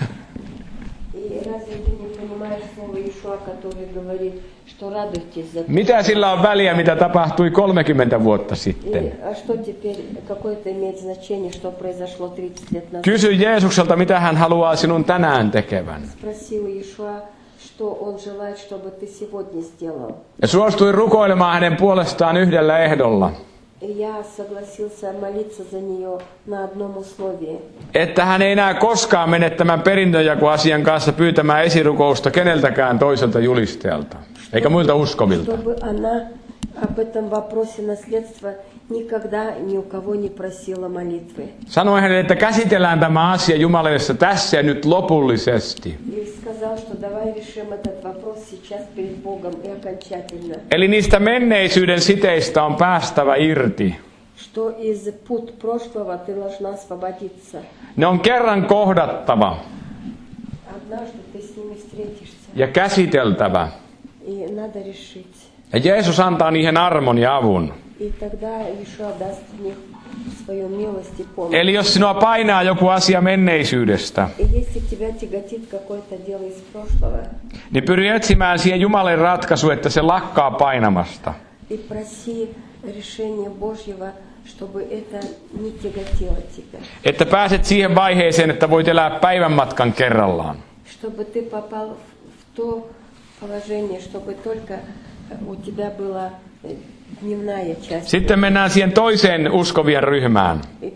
И разве ты не понимаешь слово Иешуа, который говорит, что радуйтесь за то? Mitä sillä on väliä, mitä tapahtui kolmekymmentä vuotta sitten? И, а что теперь, какое это имеет значение, что произошло тридцать лет назад? Kysy Jeesukselta, mitä hän haluaa sinun tänään tekevän. Спросил Иешуа, что он желает, чтобы ты сегодня сделал. Ja suostuin rukoilemaan hänen puolestaan yhdellä ehdolla. И я согласился молиться за нее на одном условии. Että hän ei enää koskaan mene tämän perinnönjakoasian kanssa pyytämään esirukousta keneltäkään toiselta julistajalta, eikä muilta uskovilta. Чтобы она об этом вопросе наследства никогда ни у кого не просила молитвы. Sanoin hänelle, että käsitellään tämä asia Jumalassa tässä ja nyt lopullisesti. И сказал, что давай решим этот вопрос сейчас перед Богом и окончательно. Eli niistä menneisyyden siteistä on päästävä irti. Что из пут прошлого ты должна освободиться. Ne on kerran kohdattava Однажды ты с ними встретишься. ja käsiteltävä. И надо решить. Ja Jeesus antaa niihin armon ja avun. И тогда Иешуа даст в них свою милость и помощь. Eli jos sinua painaa joku asia menneisyydestä, И если тебя тяготит какое-то дело из прошлого, niin pyri etsimään siihen Jumalan ratkaisu, että se lakkaa painamasta. и проси решения Божьего, чтобы это не тяготило тебя. Että pääset siihen vaiheeseen, että voit elää päivän matkan kerrallaan. Чтобы ты попал в то положение, чтобы только у тебя была дневная часть. Sitten mennään siihen toiseen uskovien ryhmään. И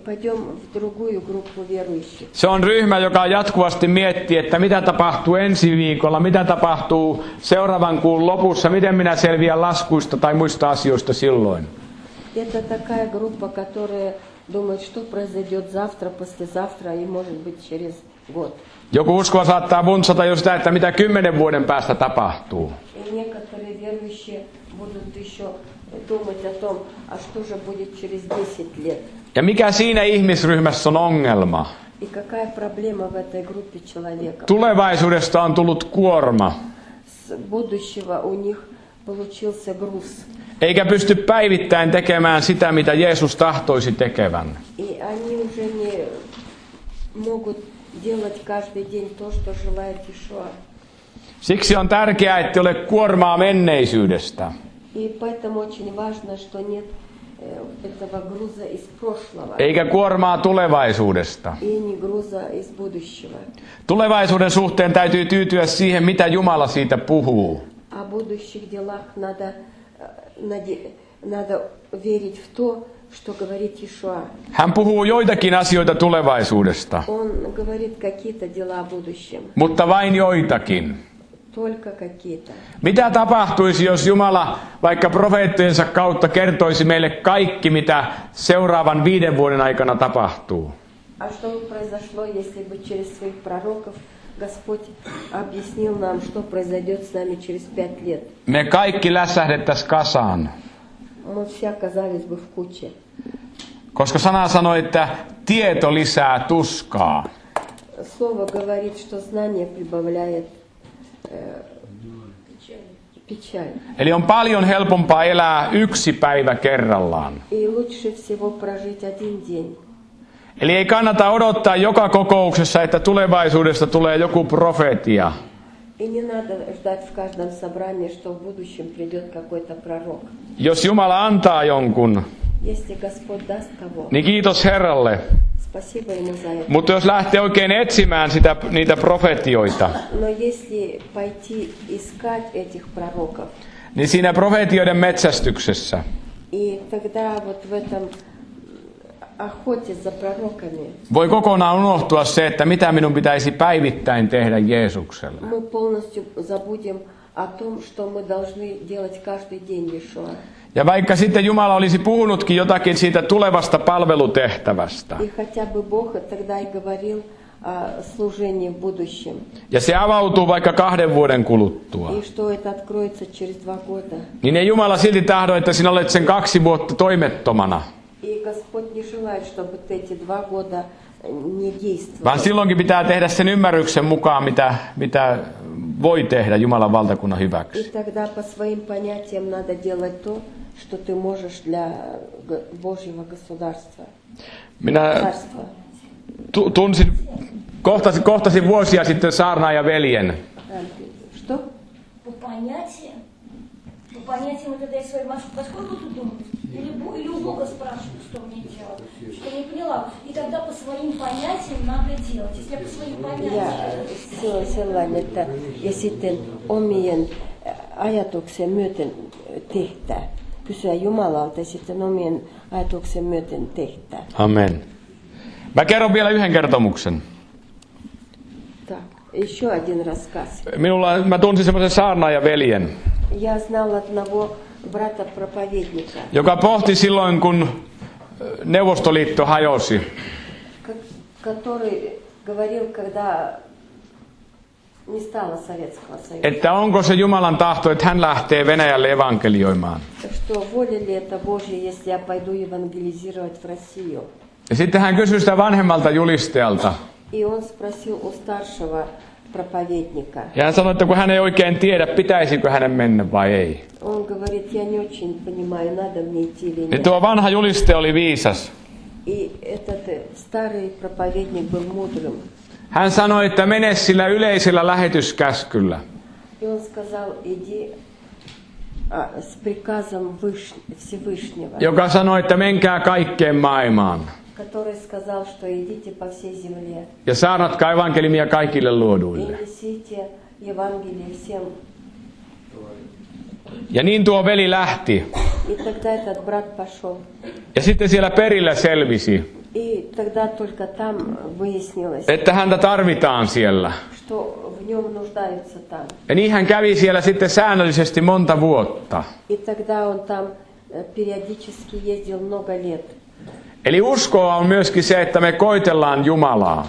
пойдем в другую группу верующих. Se on ryhmä, joka jatkuvasti miettii, että mitä tapahtuu ensi viikolla, mitä tapahtuu seuraavan kuun lopussa, miten minä selviän laskuista tai muista asioista silloin. Это такая группа, которая думает, что произойдет завтра, послезавтра и может быть через год. Joku uskova saattaa buntsata jo sitä, että mitä kymmenen vuoden päästä tapahtuu. И некоторые верующие будут еще думать о том, а что же будет через десять лет. Ja mikä siinä ihmisryhmässä on ongelma? И какая проблема в этой группе человека? Tulevaisuudesta on tullut kuorma, С будущего у них получился груз. eikä pysty päivittäin tekemään sitä, mitä Jeesus tahtoisi tekevän. И они уже не могут делать каждый день то, что желает Иешуа. Siksi on tärkeää, että ole kuormaa menneisyydestä. И поэтому очень важно, что нет э, этого груза из прошлого. Eikä kuormaa tulevaisuudesta. И не груза из будущего. Tulevaisuuden suhteen täytyy tyytyä siihen, mitä Jumala siitä puhuu. О будущих делах надо, э, наде- надо верить в то, что говорит Иешуа. Hän puhuu joitakin asioita tulevaisuudesta, Он говорит какие-то дела о будущем. mutta vain joitakin. Только какие-то. Mitä tapahtuisi, jos Jumala vaikka profeettiensa kautta kertoisi meille kaikki, mitä seuraavan viiden vuoden aikana tapahtuu? А что бы произошло, если бы через своих пророков Господь объяснил нам, что произойдет с нами через пять лет? Me kaikki lässähdettäisiin kasaan, Мы все оказались бы в куче. koska sana sanoi, että tieto lisää tuskaa. Слово говорит, что знание прибавляет э, печаль. Eli on paljon helpompaa elää yksi päivä kerrallaan. И лучше всего прожить один день. Eli ei kannata odottaa joka kokouksessa, että tulevaisuudesta tulee joku profeetia. И не надо ждать в каждом собрании, что в будущем придет какой-то пророк. Jos Jumala antaa jonkun, Если Господь даст кого, niin kiitos Herralle. спасибо Ему за это. Mutta jos lähtee oikein etsimään sitä, niitä profetioita, Но если пойти искать этих пророков, niin siinä profetioiden metsästyksessä и тогда вот в этом охоте за пророками voi kokonaan unohtua se, että mitä minun pitäisi päivittäin tehdä Jeesukselle. мы полностью забудем о том, что мы должны делать каждый день Иешуа. Ja vaikka sitten Jumala olisi puhunutkin jotakin siitä tulevasta palvelutehtävästä, И хотя бы Бог тогда и говорил о служении в будущем, ja se avautuu vaikka kahden vuoden kuluttua, и что это откроется через два года. niin ei Jumala silti tahdo, että sinä olet sen kaksi vuotta toimettomana, И Господь не желает, чтобы ты эти два года не действовал. vaan silloinkin pitää tehdä sen ymmärryksen mukaan, mitä, mitä voi tehdä Jumalan valtakunnan И hyväksi. тогда по своим понятиям надо делать то, что ты можешь для г- Божьего государства. Minä Царства. tu- tunsin, kohtasin, kohtasin vuosia sitten saarnaaja veljen. Что? По понятиям? По понятиям вот это я своей Машу, поскольку тут думать? Или, Бо- или у Бога спрашиваю, что мне делать? Что не поняла. И тогда по своим понятиям надо делать. Если я по своим Ja понятиям... se on sellainen, että ja sitten omien ajatuksen myöten tehtää. Kysyä Jumalalta ja sitten omien ajatuksen myöten tehtää. Amen. Mä kerron vielä yhden kertomuksen. Так, еще один рассказ. Minulla, mä tunsin semmoisen saarnaaja veljen, Я знала одного брата-проповедника, joka pohti silloin, kun Neuvostoliitto hajosi, ко- который говорил, когда не стало Советского Союза. että onko se Jumalan tahto, että hän lähtee Venäjälle evankelioimaan. Так что воля ли это Божья, если я пойду евангелизировать в Россию? Ja sitten hän kysyi sitä vanhemmalta julistajalta. И он sпросил у старшего проповедника. Ja hän sanoi, että kun hän ei oikein tiedä, pitäisikö hänen mennä vai ei. Он говорит, я не очень понимаю, надо мне идти или Ja нет. tuo vanha julistaja oli viisas. И этот э, старый проповедник был мудрым. Hän sanoi, että mene sillä yleisellä lähetyskäskyllä. И он сказал, иди а, с приказом Выш... Всевышнего, Joka sanoi, että menkää kaikkeen maailmaan. который сказал, что идите по всей земле Ja saarnatkaa evankeliumia kaikille и luoduille. несите Евангелие всем. Ja niin tuo veli lähti. И тогда этот брат пошел. Ja sitten siellä perillä selvisi, И тогда только там выяснилось, että häntä tarvitaan siellä. что в нем нуждаются там. Ja niin hän kävi siellä sitten säännöllisesti monta vuotta. И тогда он там э, периодически ездил много лет. Eli uskoa on myöskin se, että me koitellaan Jumalaa.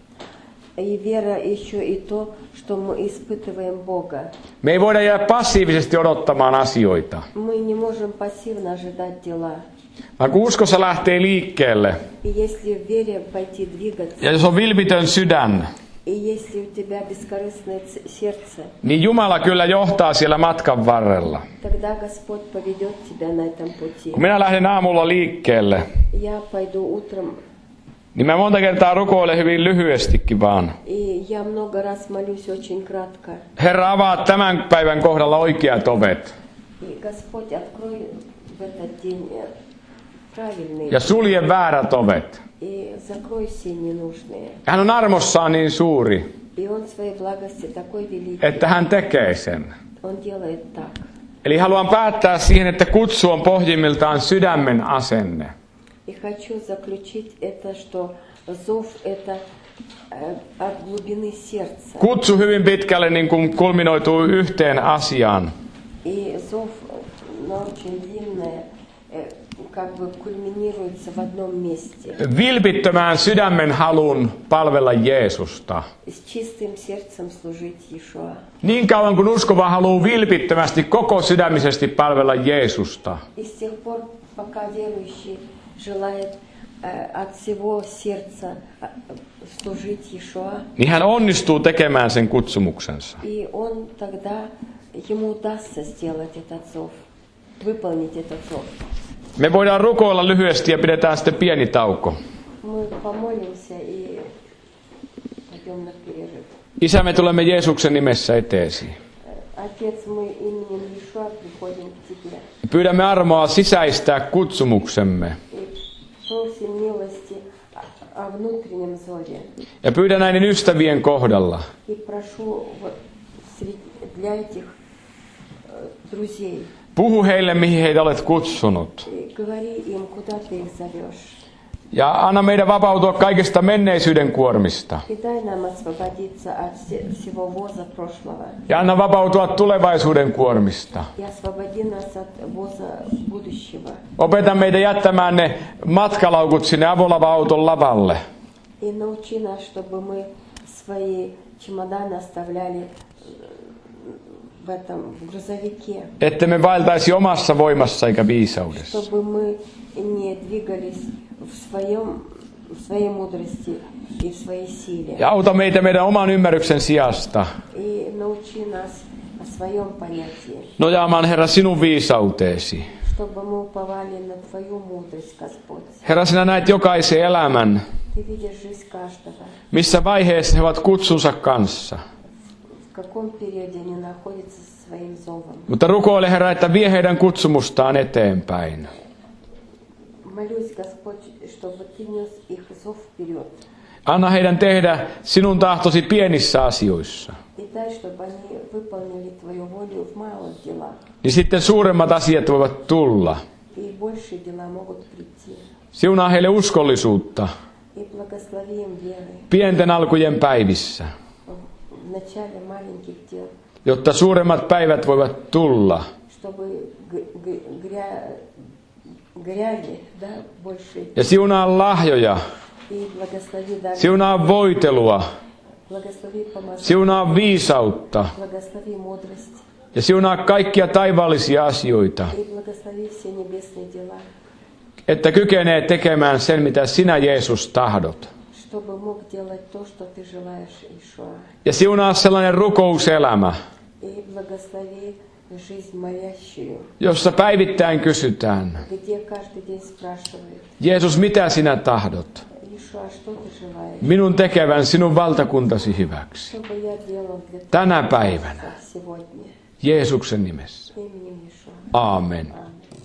И вера еще и то, что мы испытываем Бога. Me ei voida jäädä passiivisesti odottamaan asioita. Мы не можем пассивно ожидать дела. Vaan kun uskossa lähtee liikkeelle, И если в вере пойти двигаться, ja jos on vilpitön sydän, и если у тебя бескорыстное ц- сердце, niin Jumala kyllä johtaa siellä matkan varrella. тогда Господь поведет тебя на этом пути. Kun minä lähden aamulla liikkeelle, Я пойду утром, niin mä monta kertaa rukoilen hyvin lyhyestikin vaan. и я много раз молюсь очень кратко. Herra, avaa tämän päivän kohdalla oikeat ovet. И Господь, открой в этот день э, правильные Ja sulje väärät ovet. и закрой все ненужные. Hän on armossaan niin suuri, И Он в своей благости такой великий, että hän tekee sen. Он делает так. Eli haluan päättää siihen, että kutsu on pohjimmiltaan sydämen asenne. И хочу заключить это, что зов это э, от глубины сердца. Kutsu hyvin pitkälle niin kuin kulminoituu yhteen asiaan. И зов, ну, очень длинное, э, как бы кульминируется в одном месте. Vilpittömään sydämen halun palvella Jeesusta. С чистым сердцем служить Иешуа. Niin kauan kun uskova haluaa vilpittömästi koko sydämisesti palvella Jeesusta, И с тех пор, пока верующий желает э, от всего сердца э, служить Иешуа, niin hän onnistuu tekemään sen kutsumuksensa. и он тогда, ему удастся сделать этот зов, выполнить этот зов. Me voidaan rukoilla lyhyesti ja pidetään sitten pieni tauko. Мы помолимся и пойдем на перерыв. Isä, me tulemme Jeesuksen nimessä eteesi. Отец, мы именем Иешуа приходим к Тебе Pyydämme armoa sisäistää kutsumuksemme. и просим милости о- о внутреннем зове. Ja pyydän näiden ystävien kohdalla, И прошу вот среди- для этих э, друзей, puhu heille, mihin heitä olet kutsunut. и говори им, куда Ты их зовешь. Ja anna meidän vapautua kaikesta menneisyyden kuormista. И дай нам освободиться от все- всего воза прошлого. Ja anna vapautua tulevaisuuden kuormista. И освободи нас от воза будущего. Opeta meitä jättämään ne matkalaukut sinne avolava-auton lavalle. И научи нас, чтобы мы свои чемоданы оставляли э, в этом в грузовике, Että me vaeltaisi omassa voimassa eikä viisaudessa. чтобы мы не двигались в своем в своей мудрости и в своей силе. Ja auta meitä meidän oman ymmärryksen sijasta И научи нас о своем понятии, nojaamaan, Herra, sinun viisauteesi. чтобы мы уповали на Твою мудрость, Господь. Herra, sinä näet jokaisen elämän, Ты видишь жизнь каждого, missä vaiheessa he ovat kutsunsa kanssa. в каком периоде они находятся со своим зовом. Mutta rukoile, Herra, että vie heidän kutsumustaan eteenpäin. Молюсь, Господь, чтобы Ты нес их зов вперед. Anna heidän tehdä sinun tahtosi pienissä asioissa. И дай, чтобы они выполнили Твою волю в малых делах. Niin sitten suuremmat asiat voivat tulla. И большие дела могут прийти. Siunaa heille uskollisuutta И благослови им веры pienten alkujen päivissä, в начале маленьких дел, jotta suuremmat päivät voivat tulla. чтобы г- г- гря- гряли, да, большие. Ja siunaa lahjoja, И благослови даже, siunaa voitelua, благослови помазание, siunaa viisautta благослови мудрость. ja siunaa kaikkia taivaallisia asioita, И благослови все небесные дела, että kykenee tekemään sen, mitä sinä, Jeesus, tahdot. чтобы мог делать то, что Ты желаешь, Иешуа. Ja siunaa sellainen rukouselämä, И благослови жизнь молящую, jossa päivittäin kysytään, где каждый день спрашивает: Jeesus, mitä sinä tahdot Иешуа, что Ты желаешь, minun tekevän sinun valtakuntasi hyväksi чтобы я делал для tänä päivänä, Тебя сегодня. Jeesuksen nimessä. Именем Иешуа. Aamen. Аминь.